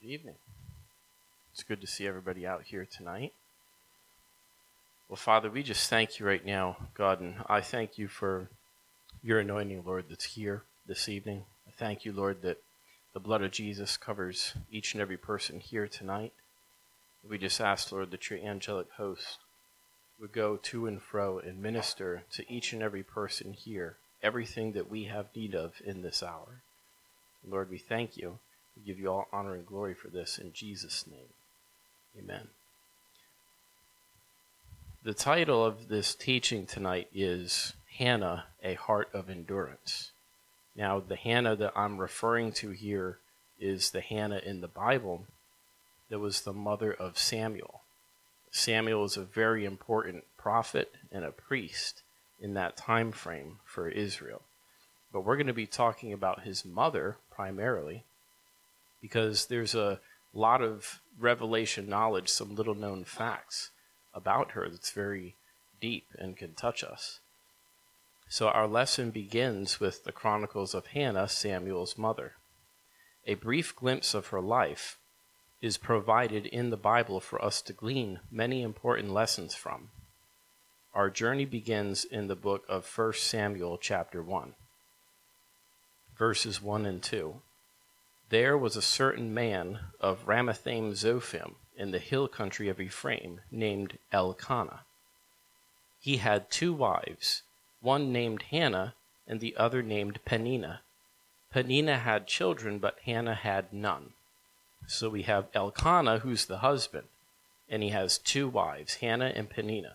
Good evening. It's good to see everybody out here tonight. Well, Father, we just thank you right now, God, and I thank you for your anointing, Lord, that's here this evening. I thank you, Lord, that the blood of Jesus covers each and every person here tonight. We just ask, Lord, that your angelic host would go to and fro and minister to each and every person here everything that we have need of in this hour. Lord, we thank you. We give you all honor and glory for this in Jesus' name. Amen. The title of this teaching tonight is Hannah, a Heart of Endurance. Now, the Hannah that I'm referring to here is the Hannah in the Bible that was the mother of Samuel. Samuel is a very important prophet and a priest in that time frame for Israel. But we're going to be talking about his mother primarily, because there's a lot of revelation knowledge, some little known facts about her that's very deep and can touch us. So our lesson begins with the Chronicles of Hannah, Samuel's mother. A brief glimpse of her life is provided in the Bible for us to glean many important lessons from. Our journey begins in the book of 1 Samuel chapter 1, verses 1 and 2. There was a certain man of Ramathaim Zophim in the hill country of Ephraim named Elkanah. He had 2 wives, one named Hannah and the other named Peninnah. Peninnah had children, but Hannah had none. So we have Elkanah, who's the husband, and he has 2 wives, Hannah and Peninnah.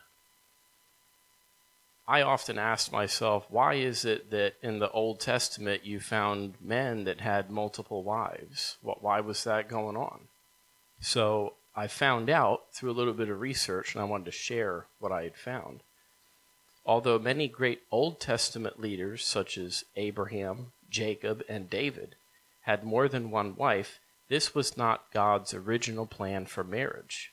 I often ask myself, why is it that in the Old Testament you found men that had multiple wives? Why was that going on? So I found out through a little bit of research, and I wanted to share what I had found. Although many great Old Testament leaders, such as Abraham, Jacob, and David, had more than one wife, this was not God's original plan for marriage.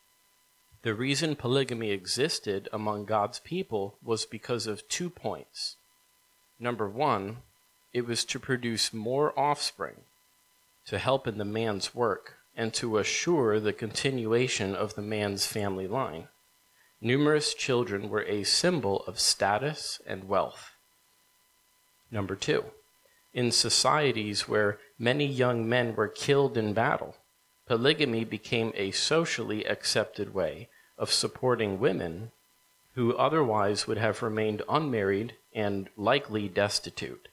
The reason polygamy existed among God's people was because of 2 points. Number 1, it was to produce more offspring, to help in the man's work, and to assure the continuation of the man's family line. Numerous children were a symbol of status and wealth. Number 2, in societies where many young men were killed in battle, polygamy became a socially accepted way of supporting women who otherwise would have remained unmarried and likely destitute.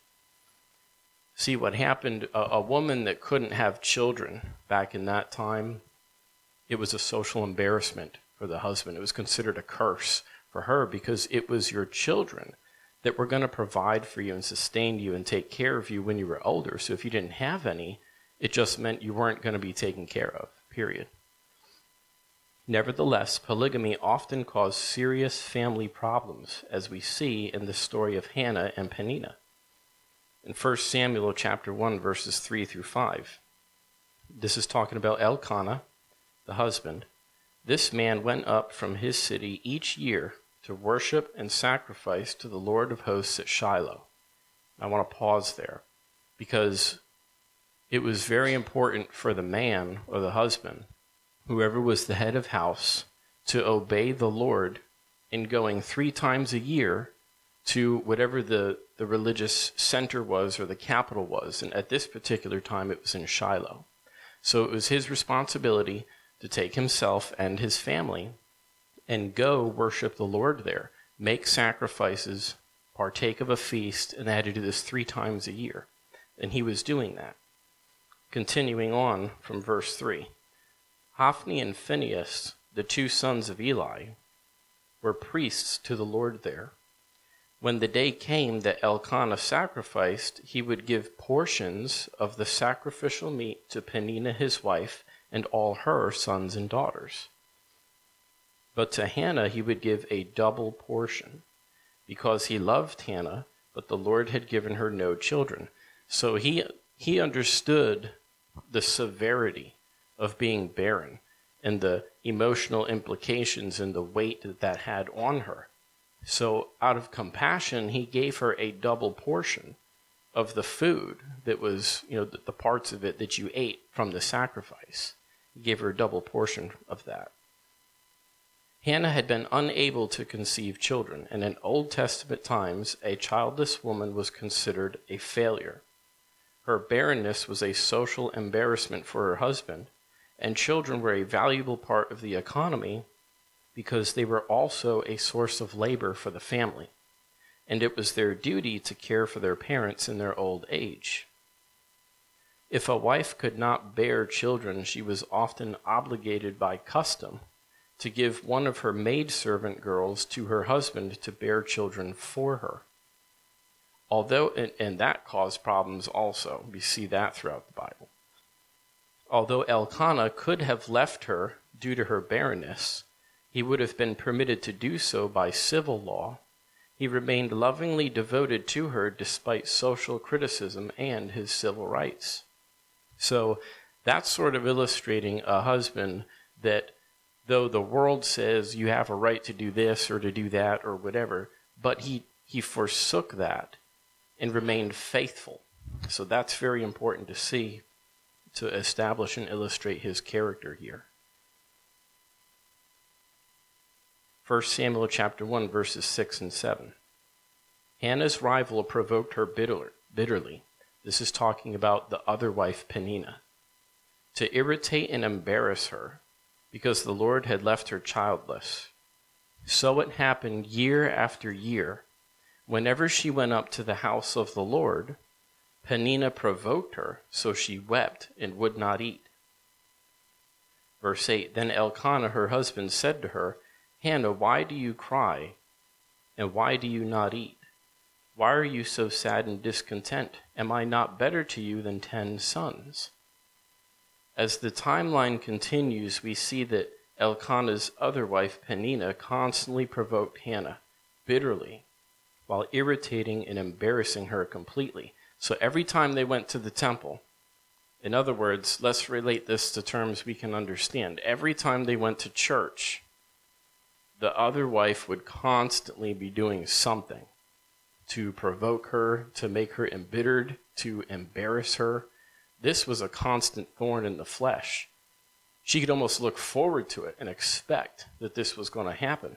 See, what happened, a woman that couldn't have children back in that time, it was a social embarrassment for the husband. It was considered a curse for her, because it was your children that were going to provide for you and sustain you and take care of you when you were older. So if you didn't have any, it just meant you weren't going to be taken care of, period. Nevertheless, polygamy often caused serious family problems, as we see in the story of Hannah and Peninnah. In 1 Samuel chapter 1, verses 3 through 5, this is talking about Elkanah, the husband. This man went up from his city each year to worship and sacrifice to the Lord of hosts at Shiloh. I want to pause there, because it was very important for the man or the husband, whoever was the head of house, to obey the Lord in going 3 times a year to whatever the religious center was or the capital was. And at this particular time, it was in Shiloh. So it was his responsibility to take himself and his family and go worship the Lord there, make sacrifices, partake of a feast, and they had to do this 3 times a year. And he was doing that. Continuing on from verse 3. Hophni and Phinehas, the 2 sons of Eli, were priests to the Lord there. When the day came that Elkanah sacrificed, he would give portions of the sacrificial meat to Peninnah his wife and all her sons and daughters. But to Hannah he would give a double portion, because he loved Hannah, but the Lord had given her no children. So he understood the severity of being barren and the emotional implications and the weight that had on her. So out of compassion, he gave her a double portion of the food that was, the parts of it that you ate from the sacrifice. He gave her a double portion of that. Hannah had been unable to conceive children, and in Old Testament times, a childless woman was considered a failure. Her barrenness was a social embarrassment for her husband, and children were a valuable part of the economy because they were also a source of labor for the family, and it was their duty to care for their parents in their old age. If a wife could not bear children, she was often obligated by custom to give one of her maidservant girls to her husband to bear children for her. And that caused problems also. We see that throughout the Bible. Although Elkanah could have left her due to her barrenness, he would have been permitted to do so by civil law. He remained lovingly devoted to her despite social criticism and his civil rights. So that's sort of illustrating a husband that though the world says you have a right to do this or to do that or whatever, but he forsook that and remained faithful. So that's very important to see, to establish and illustrate his character here. 1 Samuel chapter 1, verses 6 and 7. Hannah's rival provoked her bitterly. This is talking about the other wife, Peninnah, to irritate and embarrass her, because the Lord had left her childless. So it happened year after year. Whenever she went up to the house of the Lord, Peninnah provoked her, so she wept and would not eat. Verse 8, Then Elkanah, her husband, said to her, Hannah, why do you cry, and why do you not eat? Why are you so sad and discontent? Am I not better to you than 10 sons? As the timeline continues, we see that Elkanah's other wife, Peninnah, constantly provoked Hannah bitterly while irritating and embarrassing her completely. So every time they went to the temple, in other words, let's relate this to terms we can understand. Every time they went to church, the other wife would constantly be doing something to provoke her, to make her embittered, to embarrass her. This was a constant thorn in the flesh. She could almost look forward to it and expect that this was going to happen.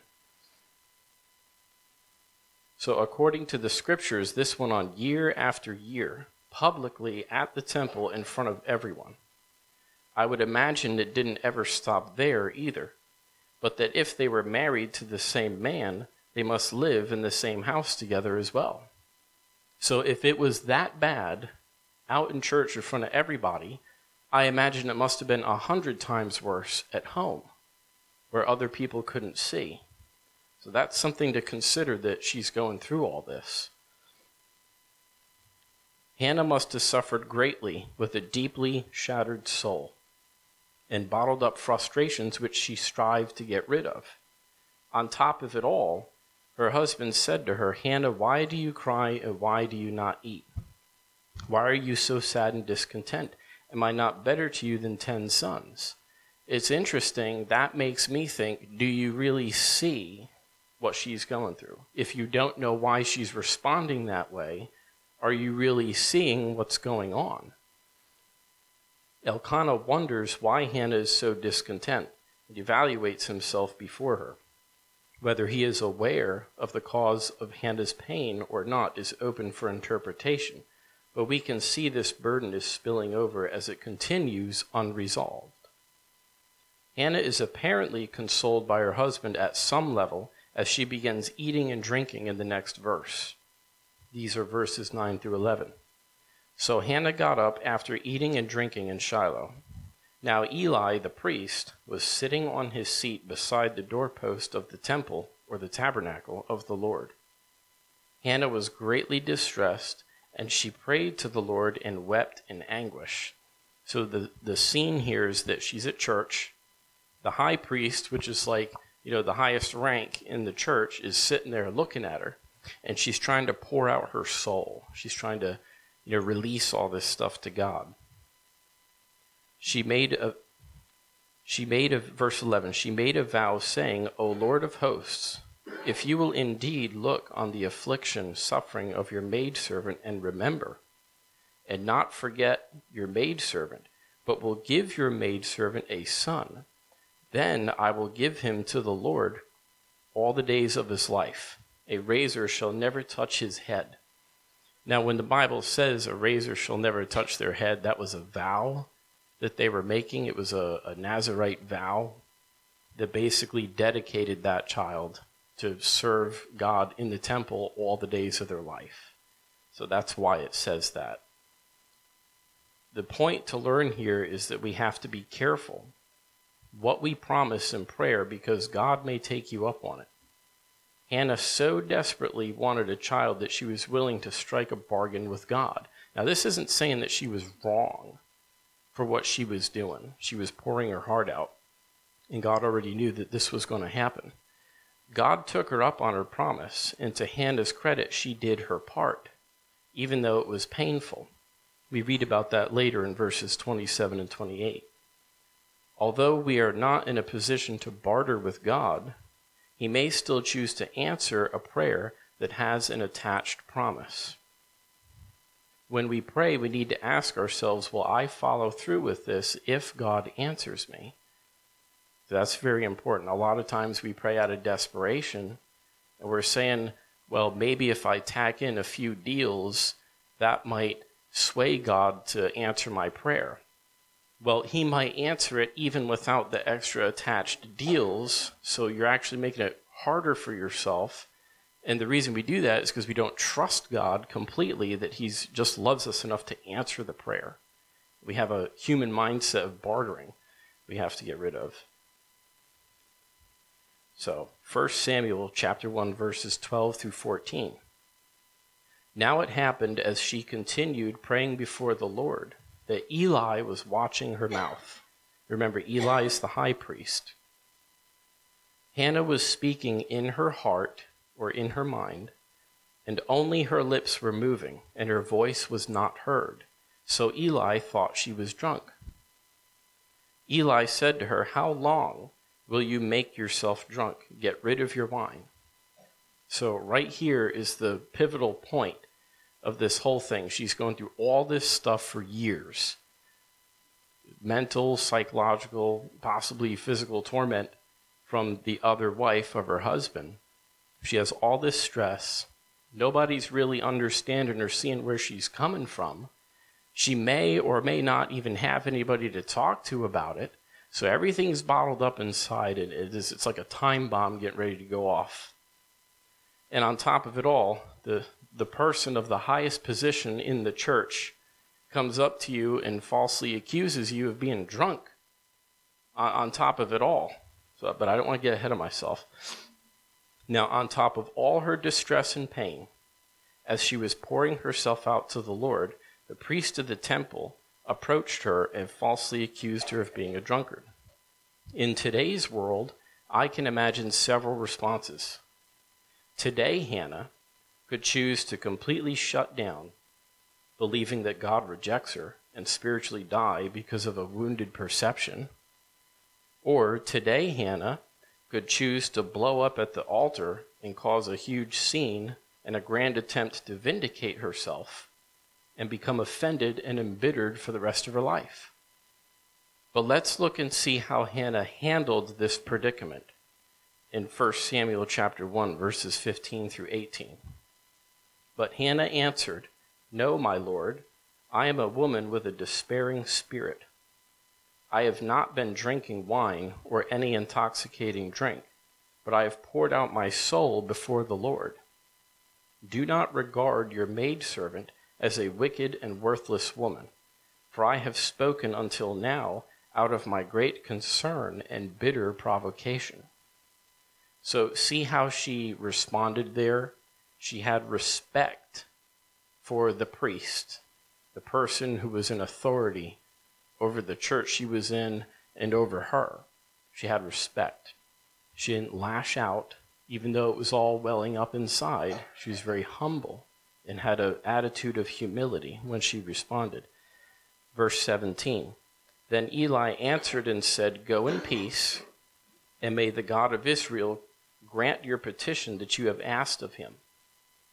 So according to the scriptures, this went on year after year, publicly at the temple in front of everyone. I would imagine it didn't ever stop there either, but that if they were married to the same man, they must live in the same house together as well. So if it was that bad out in church in front of everybody, I imagine it must have been 100 times worse at home, where other people couldn't see. So that's something to consider, that she's going through all this. Hannah must have suffered greatly with a deeply shattered soul and bottled up frustrations which she strived to get rid of. On top of it all, her husband said to her, Hannah, why do you cry and why do you not eat? Why are you so sad and discontent? Am I not better to you than 10 sons? It's interesting. That makes me think, do you really see what she's going through? If you don't know why she's responding that way, are you really seeing what's going on? Elkanah wonders why Hannah is so discontent and evaluates himself before her. Whether he is aware of the cause of Hannah's pain or not is open for interpretation, but we can see this burden is spilling over as it continues unresolved. Hannah is apparently consoled by her husband at some level as she begins eating and drinking in the next verse. These are verses 9 through 11. So Hannah got up after eating and drinking in Shiloh. Now Eli, the priest, was sitting on his seat beside the doorpost of the temple, or the tabernacle, of the Lord. Hannah was greatly distressed, and she prayed to the Lord and wept in anguish. So the scene here is that she's at church. The high priest, which is like, the highest rank in the church, is sitting there looking at her, and she's trying to pour out her soul. She's trying to, release all this stuff to God. Verse 11, she made a vow saying, O Lord of hosts, if you will indeed look on the affliction, suffering of your maidservant and remember and not forget your maidservant, but will give your maidservant a son. Then I will give him to the Lord all the days of his life. A razor shall never touch his head." Now, when the Bible says a razor shall never touch their head, that was a vow that they were making. It was a Nazirite vow that basically dedicated that child to serve God in the temple all the days of their life. So that's why it says that. The point to learn here is that we have to be careful what we promise in prayer, because God may take you up on it. Hannah so desperately wanted a child that she was willing to strike a bargain with God. Now, this isn't saying that she was wrong for what she was doing. She was pouring her heart out, and God already knew that this was going to happen. God took her up on her promise, and to Hannah's credit, she did her part, even though it was painful. We read about that later in verses 27 and 28. Although we are not in a position to barter with God, he may still choose to answer a prayer that has an attached promise. When we pray, we need to ask ourselves, will I follow through with this if God answers me? That's very important. A lot of times we pray out of desperation, and we're saying, well, maybe if I tack in a few deals, that might sway God to answer my prayer. Well, he might answer it even without the extra attached deals, so you're actually making it harder for yourself. And the reason we do that is because we don't trust God completely, that he just loves us enough to answer the prayer. We have a human mindset of bartering we have to get rid of. So, 1 Samuel chapter 1, verses 12 through 14. Now it happened as she continued praying before the Lord, that Eli was watching her mouth. Remember, Eli is the high priest. Hannah was speaking in her heart, or in her mind, and only her lips were moving, and her voice was not heard. So Eli thought she was drunk. Eli said to her, "How long will you make yourself drunk? Get rid of your wine." So right here is the pivotal point of this whole thing. She's going through all this stuff for years. Mental, psychological, possibly physical torment from the other wife of her husband. She has all this stress. Nobody's really understanding or seeing where she's coming from. She may or may not even have anybody to talk to about it. So everything's bottled up inside, and it's like a time bomb getting ready to go off. And on top of it all, the person of the highest position in the church comes up to you and falsely accuses you of being drunk on top of it all. But I don't want to get ahead of myself. Now, on top of all her distress and pain, as she was pouring herself out to the Lord, the priest of the temple approached her and falsely accused her of being a drunkard. In today's world, I can imagine several responses. Today, Hannah could choose to completely shut down, believing that God rejects her and spiritually die because of a wounded perception. Or today, Hannah could choose to blow up at the altar and cause a huge scene and a grand attempt to vindicate herself and become offended and embittered for the rest of her life. But let's look and see how Hannah handled this predicament in 1 Samuel chapter 1, verses 15 through 18. But Hannah answered, "No, my lord, I am a woman with a despairing spirit. I have not been drinking wine or any intoxicating drink, but I have poured out my soul before the Lord. Do not regard your maidservant as a wicked and worthless woman, for I have spoken until now out of my great concern and bitter provocation." So see how she responded there? She had respect for the priest, the person who was in authority over the church she was in and over her. She had respect. She didn't lash out, even though it was all welling up inside. She was very humble and had an attitude of humility when she responded. Verse 17, Then Eli answered and said, "Go in peace, and may the God of Israel grant your petition that you have asked of him."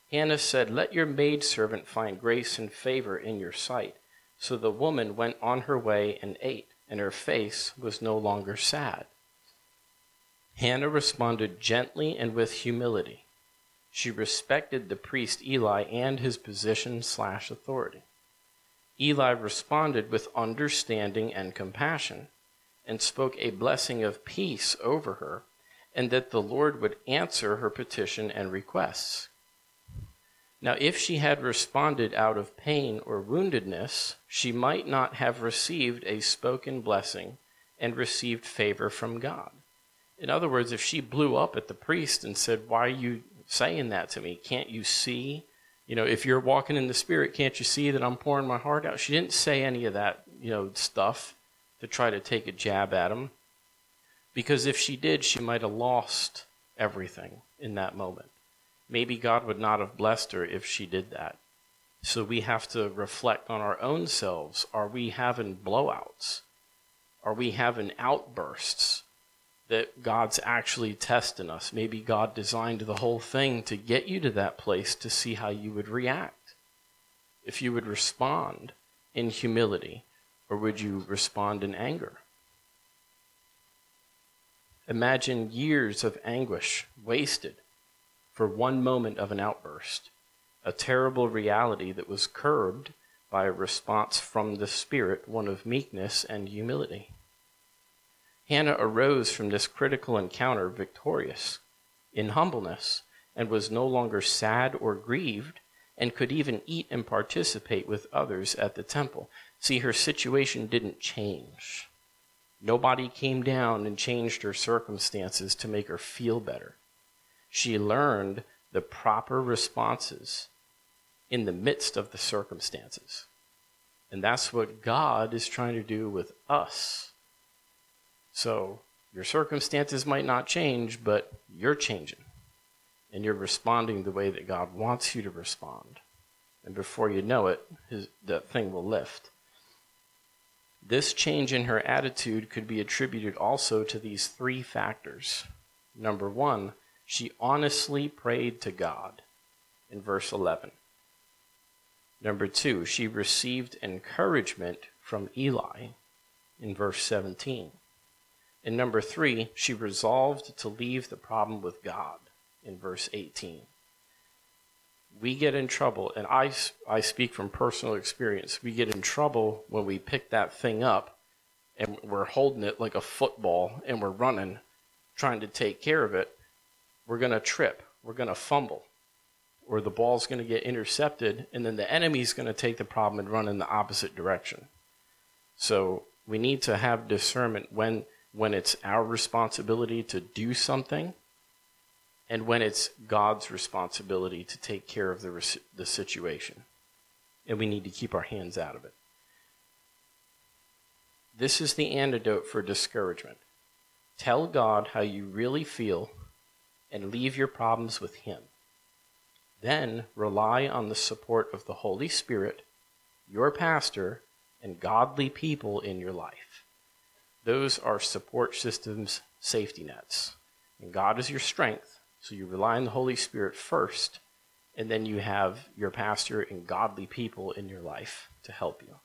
Hannah said, "Let your maidservant find grace and favor in your sight." So the woman went on her way and ate, and her face was no longer sad. Hannah responded gently and with humility. She respected the priest Eli and his position/authority. Eli responded with understanding and compassion, and spoke a blessing of peace over her, and that the Lord would answer her petition and requests. Now, if she had responded out of pain or woundedness, she might not have received a spoken blessing and received favor from God. In other words, if she blew up at the priest and said, "Why are you saying that to me? Can't you see? If you're walking in the Spirit, can't you see that I'm pouring my heart out?" She didn't say any of that, stuff to try to take a jab at him. Because if she did, she might have lost everything in that moment. Maybe God would not have blessed her if she did that. So we have to reflect on our own selves. Are we having blowouts? Are we having outbursts that God's actually testing us? Maybe God designed the whole thing to get you to that place to see how you would react. If you would respond in humility, or would you respond in anger? Imagine years of anguish wasted for one moment of an outburst, a terrible reality that was curbed by a response from the Spirit, one of meekness and humility. Hannah arose from this critical encounter victorious, in humbleness, and was no longer sad or grieved, and could even eat and participate with others at the temple. See, her situation didn't change. Nobody came down and changed her circumstances to make her feel better. She learned the proper responses in the midst of the circumstances. And that's what God is trying to do with us. So your circumstances might not change, but you're changing. And you're responding the way that God wants you to respond. And before you know it, that thing will lift. This change in her attitude could be attributed also to these three factors. Number one, she honestly prayed to God in verse 11. Number two, she received encouragement from Eli in verse 17. And number three, she resolved to leave the problem with God in verse 18. We get in trouble, and I speak from personal experience. We get in trouble when we pick that thing up and we're holding it like a football and we're running, trying to take care of it. We're going to trip. We're going to fumble. Or the ball's going to get intercepted, and then the enemy's going to take the problem and run in the opposite direction. So we need to have discernment when it's our responsibility to do something and when it's God's responsibility to take care of the situation. And we need to keep our hands out of it. This is the antidote for discouragement. Tell God how you really feel and leave your problems with Him. Then rely on the support of the Holy Spirit, your pastor, and godly people in your life. Those are support systems, safety nets. And God is your strength, so you rely on the Holy Spirit first, and then you have your pastor and godly people in your life to help you.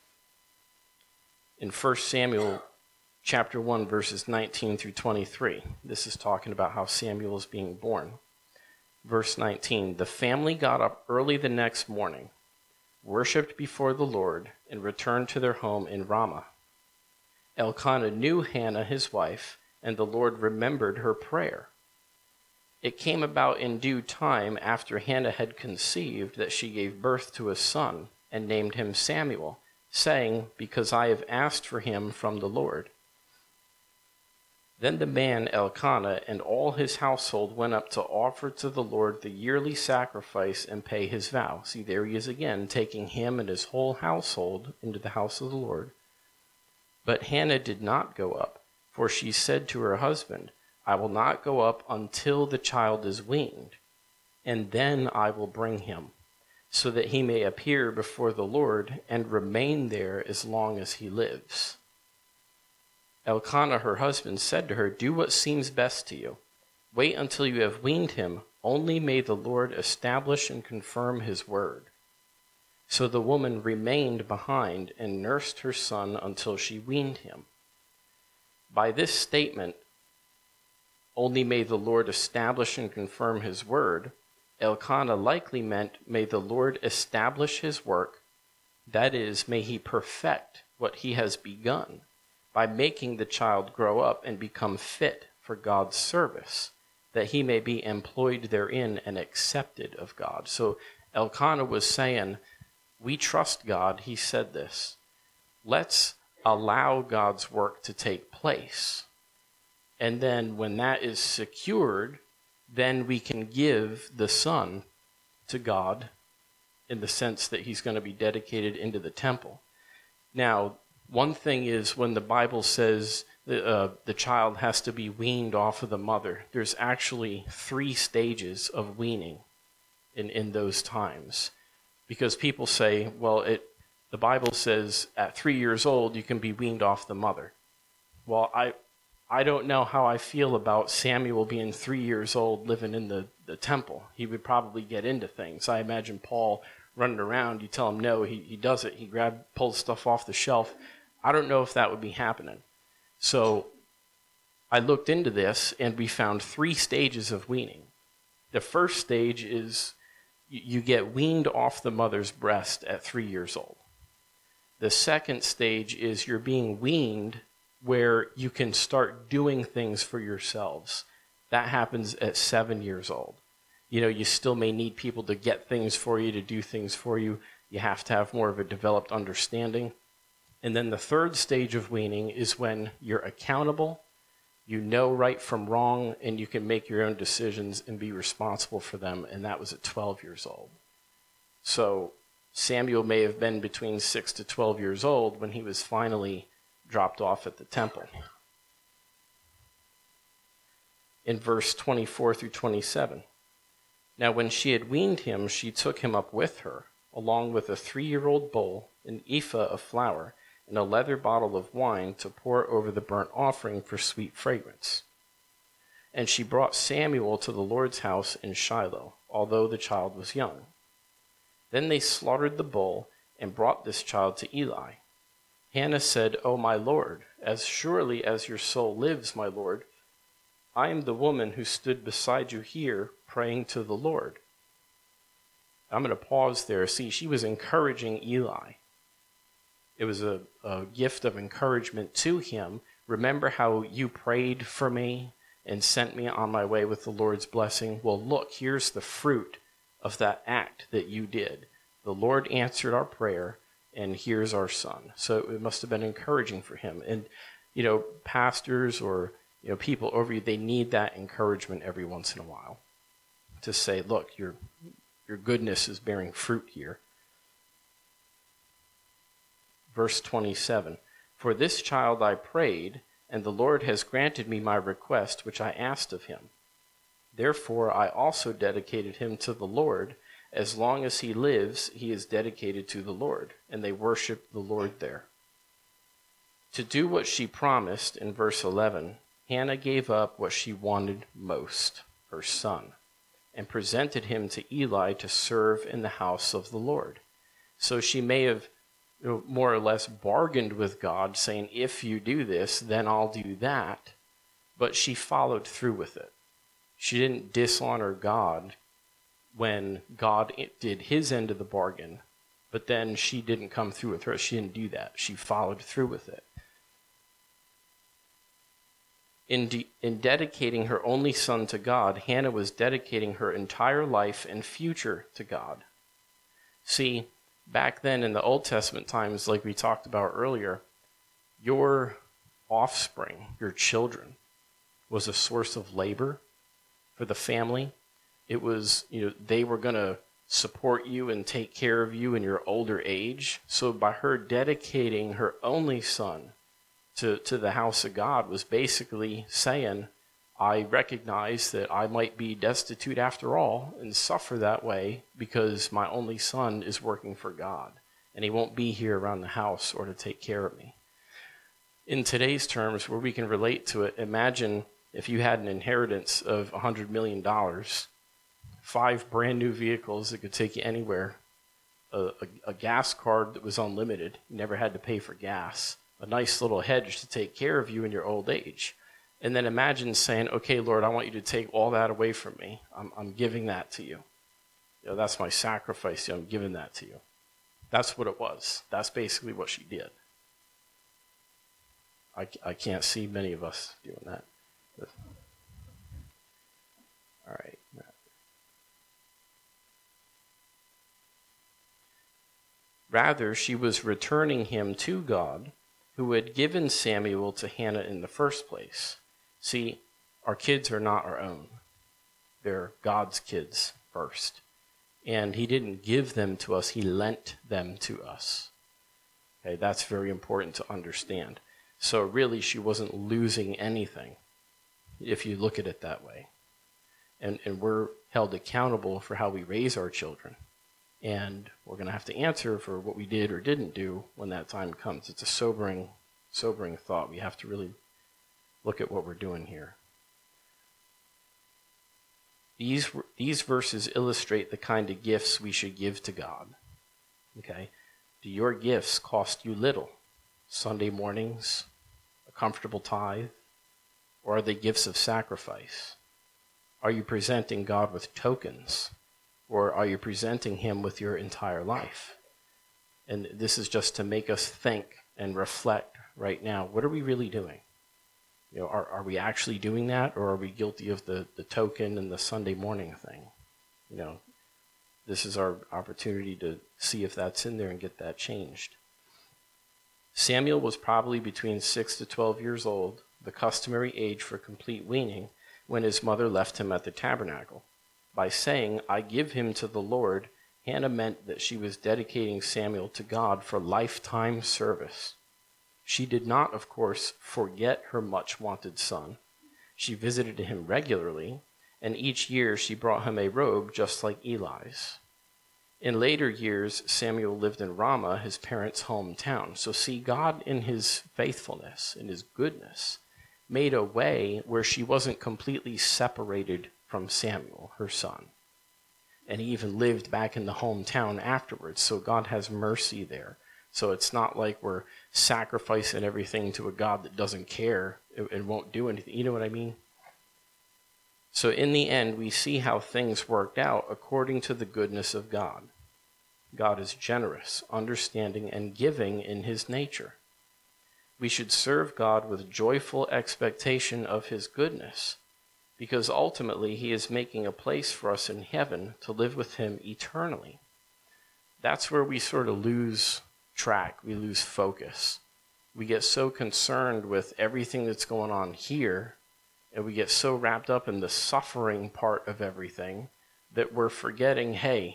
In 1 Samuel chapter 1, verses 19 through 23, this is talking about how Samuel is being born. Verse 19, the family got up early the next morning, worshipped before the Lord, and returned to their home in Ramah. Elkanah knew Hannah, his wife, and the Lord remembered her prayer. It came about in due time after Hannah had conceived that she gave birth to a son and named him Samuel, saying, because I have asked for him from the Lord. Then the man Elkanah and all his household went up to offer to the Lord the yearly sacrifice and pay his vow. See, there he is again, taking him and his whole household into the house of the Lord. But Hannah did not go up, for she said to her husband, I will not go up until the child is weaned, and then I will bring him, so that he may appear before the Lord and remain there as long as he lives. Elkanah, her husband, said to her, do what seems best to you. Wait until you have weaned him, Only may the Lord establish and confirm his word. So the woman remained behind and nursed her son until she weaned him. By this statement, only may the Lord establish and confirm his word, Elkanah likely meant, may the Lord establish his work, that is, may he perfect what he has begun, by making the child grow up and become fit for God's service, that he may be employed therein and accepted of God. So Elkanah was saying, we trust God, he said this. Let's allow God's work to take place. And then when that is secured, then we can give the son to God in the sense that he's going to be dedicated into the temple. Now, one thing is when the Bible says the child has to be weaned off of the mother, there's actually 3 stages of weaning in those times. Because people say, well, the Bible says at 3 years old you can be weaned off the mother. Well, I don't know how I feel about Samuel being 3 years old living in the temple. He would probably get into things. I imagine Paul running around, you tell him no, he does it. He pulls stuff off the shelf. I don't know if that would be happening. So I looked into this and we found 3 stages of weaning. The first stage is you get weaned off the mother's breast at 3 years old. The second stage is you're being weaned where you can start doing things for yourselves. That happens at 7 years old. You still may need people to get things for you, to do things for you. You have to have more of a developed understanding. And then the third stage of weaning is when you're accountable, you know right from wrong, and you can make your own decisions and be responsible for them. And that was at 12 years old. So Samuel may have been between 6 to 12 years old when he was finally dropped off at the temple. In verse 24 through 27. Now when she had weaned him, she took him up with her, along with a 3-year-old bull, an ephah of flour, and a leather bottle of wine to pour over the burnt offering for sweet fragrance. And she brought Samuel to the Lord's house in Shiloh, although the child was young. Then they slaughtered the bull and brought this child to Eli. Hannah said, "O my Lord, as surely as your soul lives, my Lord, I am the woman who stood beside you here praying to the Lord." I'm going to pause there. See, she was encouraging Eli. It was a gift of encouragement to him. Remember how you prayed for me and sent me on my way with the Lord's blessing? Well, look, here's the fruit of that act that you did. The Lord answered our prayer, and here's our son. So it must have been encouraging for him. And, pastors or, people over you, they need that encouragement every once in a while to say, look, your goodness is bearing fruit here. Verse 27, "For this child I prayed, and the Lord has granted me my request which I asked of him. Therefore I also dedicated him to the Lord. As long as he lives, he is dedicated to the Lord." And they worshiped the Lord there. To do what she promised in verse 11, Hannah gave up what she wanted most, her son, and presented him to Eli to serve in the house of the Lord. So she may have more or less bargained with God, saying, if you do this, then I'll do that. But she followed through with it. She didn't dishonor God when God did his end of the bargain, but then she didn't come through with her. She didn't do that. She followed through with it. In dedicating her only son to God, Hannah was dedicating her entire life and future to God. See, back then in the Old Testament times, like we talked about earlier, your offspring, your children, was a source of labor for the family. It was, they were going to support you and take care of you in your older age. So by her dedicating her only son to the house of God was basically saying, I recognize that I might be destitute after all and suffer that way because my only son is working for God and he won't be here around the house or to take care of me. In today's terms, where we can relate to it, imagine if you had an inheritance of $100 million 5 brand new vehicles that could take you anywhere, a gas card that was unlimited, you never had to pay for gas, a nice little hedge to take care of you in your old age. And then imagine saying, okay, Lord, I want you to take all that away from me. I'm giving that to you. That's my sacrifice. I'm giving that to you. That's what it was. That's basically what she did. I can't see many of us doing that. All right. Rather, she was returning him to God, who had given Samuel to Hannah in the first place. See, our kids are not our own. They're God's kids first. And he didn't give them to us, he lent them to us. Okay, that's very important to understand. So really, she wasn't losing anything, if you look at it that way. And we're held accountable for how we raise our children. And we're going to have to answer for what we did or didn't do when that time comes. It's a sobering thought. We have to really look at what we're doing here. These verses illustrate the kind of gifts we should give to God. Okay? Do your gifts cost you little? Sunday mornings, a comfortable tithe, or are they gifts of sacrifice? Are you presenting God with tokens, or are you presenting him with your entire life? And this is just to make us think and reflect right now. What are we really doing? Are we actually doing that, or are we guilty of the token and the Sunday morning thing? This is our opportunity to see if that's in there and get that changed. Samuel was probably between 6 to 12 years old, the customary age for complete weaning, when his mother left him at the tabernacle. By saying, I give him to the Lord, Hannah meant that she was dedicating Samuel to God for lifetime service. She did not, of course, forget her much-wanted son. She visited him regularly, and each year she brought him a robe just like Eli's. In later years, Samuel lived in Ramah, his parents' hometown. So see, God in his faithfulness, in his goodness, made a way where she wasn't completely separated from Samuel, her son. And he even lived back in the hometown afterwards, so God has mercy there. So it's not like we're sacrificing everything to a God that doesn't care and won't do anything. You know what I mean? So in the end, we see how things worked out according to the goodness of God. God is generous, understanding, and giving in his nature. We should serve God with joyful expectation of his goodness, because ultimately he is making a place for us in heaven to live with him eternally. That's where we sort of lose track, we lose focus. We get so concerned with everything that's going on here, and we get so wrapped up in the suffering part of everything that we're forgetting, hey,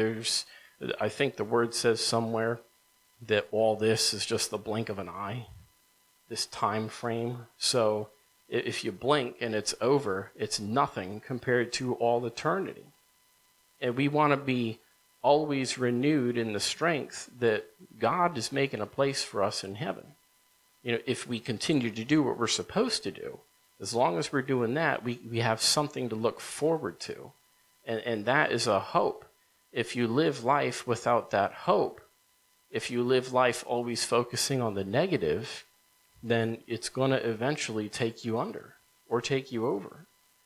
I think the word says somewhere that all this is just the blink of an eye, this time frame. So if you blink and it's over, it's nothing compared to all eternity. And we want to be always renewed in the strength that God is making a place for us in heaven. If we continue to do what we're supposed to do, as long as we're doing that, we have something to look forward to. And that is a hope. If you live life without that hope, if you live life always focusing on the negative, then it's going to eventually take you under or take you over.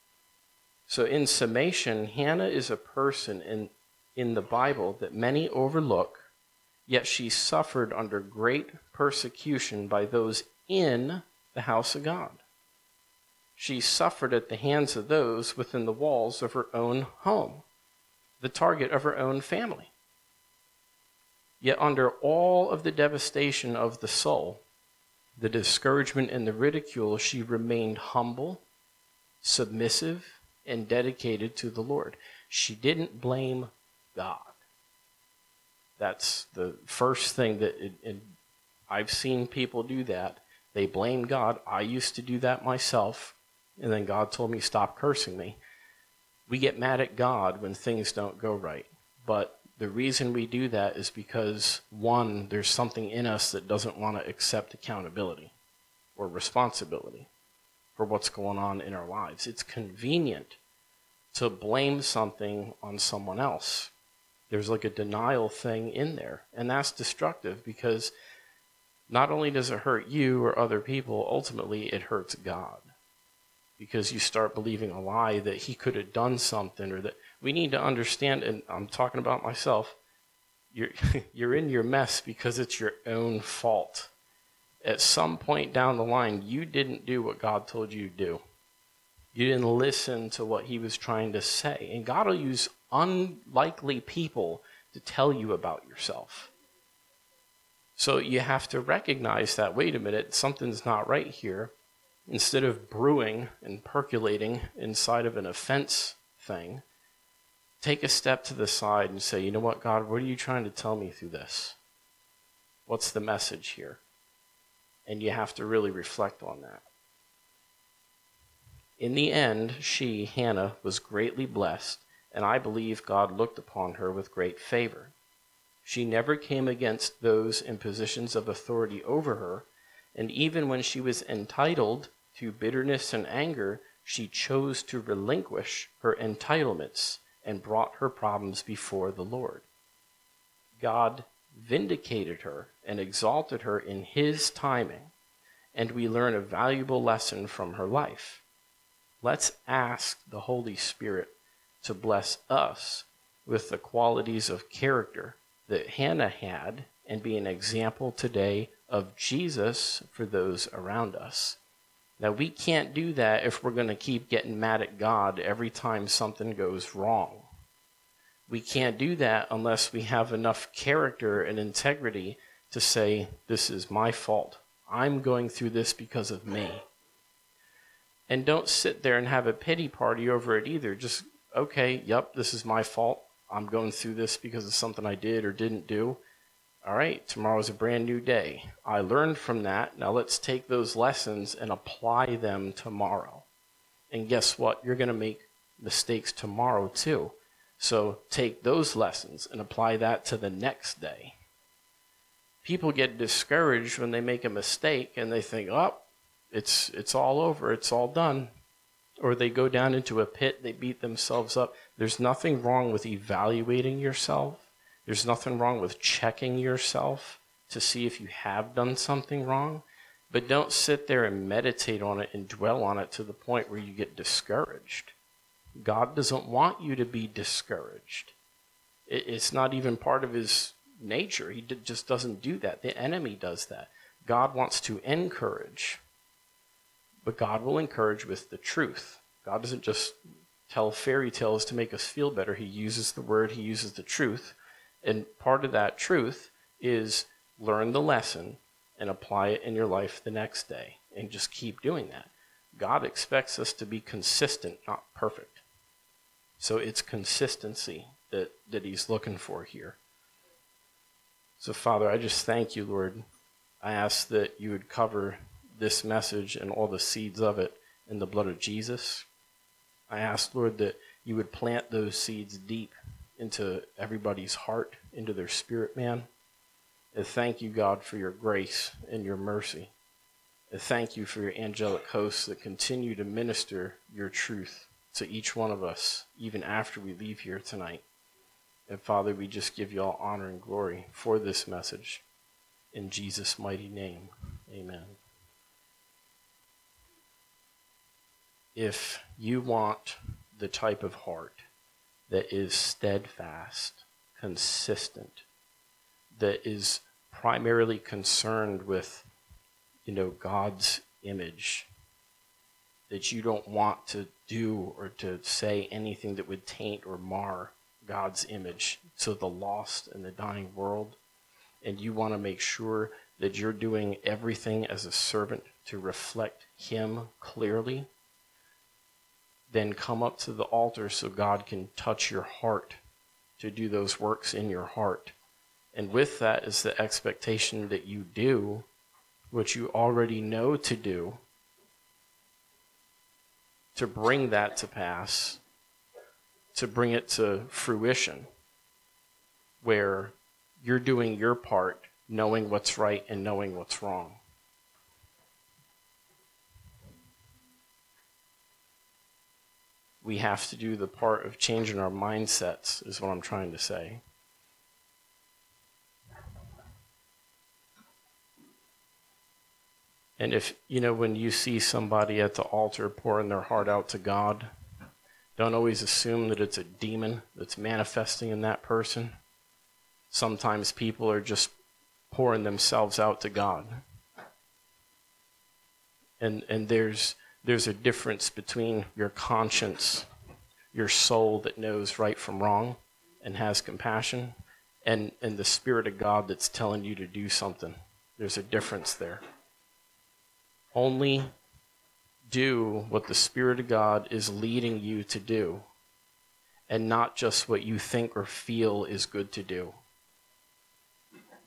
So in summation, Hannah is a person in the Bible that many overlook, yet she suffered under great persecution by those in the house of God. She suffered at the hands of those within the walls of her own home, the target of her own family. Yet under all of the devastation of the soul, the discouragement and the ridicule, she remained humble, submissive, and dedicated to the Lord. She didn't blame God. That's the first thing that, and I've seen people do that. They blame God. I used to do that myself, and then God told me, stop cursing me. We get mad at God when things don't go right. But the reason we do that is because, one, there's something in us that doesn't want to accept accountability or responsibility for what's going on in our lives. It's convenient to blame something on someone else. There's like a denial thing in there, and that's destructive because not only does it hurt you or other people, ultimately it hurts God, because you start believing a lie that he could have done something, or that we need to understand, and I'm talking about myself, you're in your mess because it's your own fault. At some point down the line, you didn't do what God told you to do. You didn't listen to what he was trying to say. And God will use unlikely people to tell you about yourself. So you have to recognize that, wait a minute, something's not right here. Instead of brewing and percolating inside of an offense thing, take a step to the side and say, you know what, God, what are you trying to tell me through this? What's the message here? And you have to really reflect on that. In the end, she, Hannah, was greatly blessed, and I believe God looked upon her with great favor. She never came against those in positions of authority over her, and even when she was entitled to bitterness and anger, she chose to relinquish her entitlements and brought her problems before the Lord. God vindicated her and exalted her in his timing, and we learn a valuable lesson from her life. Let's ask the Holy Spirit to bless us with the qualities of character that Hannah had and be an example today of Jesus for those around us. Now, we can't do that if we're going to keep getting mad at God every time something goes wrong. We can't do that unless we have enough character and integrity to say, this is my fault. I'm going through this because of me. And don't sit there and have a pity party over it either. Just, okay, yep, this is my fault. I'm going through this because of something I did or didn't do. All right, tomorrow's a brand new day. I learned from that. Now let's take those lessons and apply them tomorrow. And guess what? You're going to make mistakes tomorrow too. So take those lessons and apply that to the next day. People get discouraged when they make a mistake and they think, oh, it's all over, it's all done. Or they go down into a pit, they beat themselves up. There's nothing wrong with evaluating yourself. There's nothing wrong with checking yourself to see if you have done something wrong. But don't sit there and meditate on it and dwell on it to the point where you get discouraged. God doesn't want you to be discouraged. It's not even part of his nature. He just doesn't do that. The enemy does that. God wants to encourage. But God will encourage with the truth. God doesn't just tell fairy tales to make us feel better. He uses the word, he uses the truth. And part of that truth is learn the lesson and apply it in your life the next day. And just keep doing that. God expects us to be consistent, not perfect. So it's consistency that he's looking for here. So Father, I just thank you, Lord. I ask that you would cover this message and all the seeds of it in the blood of Jesus. I ask, Lord, that you would plant those seeds deep into everybody's heart, into their spirit, man. And thank you, God, for your grace and your mercy. And thank you for your angelic hosts that continue to minister your truth to each one of us, even after we leave here tonight. And Father, we just give you all honor and glory for this message. In Jesus' mighty name, amen. If you want the type of heart that is steadfast, consistent, that is primarily concerned with, God's image, that you don't want to do or to say anything that would taint or mar God's image to the lost and the dying world, and you want to make sure that you're doing everything as a servant to reflect him clearly, then come up to the altar so God can touch your heart to do those works in your heart. And with that is the expectation that you do what you already know to do, to bring that to pass, to bring it to fruition, where you're doing your part, knowing what's right and knowing what's wrong. we have to do the part of changing our mindsets, is what I'm trying to say. And if, when you see somebody at the altar pouring their heart out to God, don't always assume that it's a demon that's manifesting in that person. Sometimes people are just pouring themselves out to God. And there's a difference between your conscience, your soul that knows right from wrong and has compassion, and the Spirit of God that's telling you to do something. There's a difference there. Only do what the Spirit of God is leading you to do, and not just what you think or feel is good to do.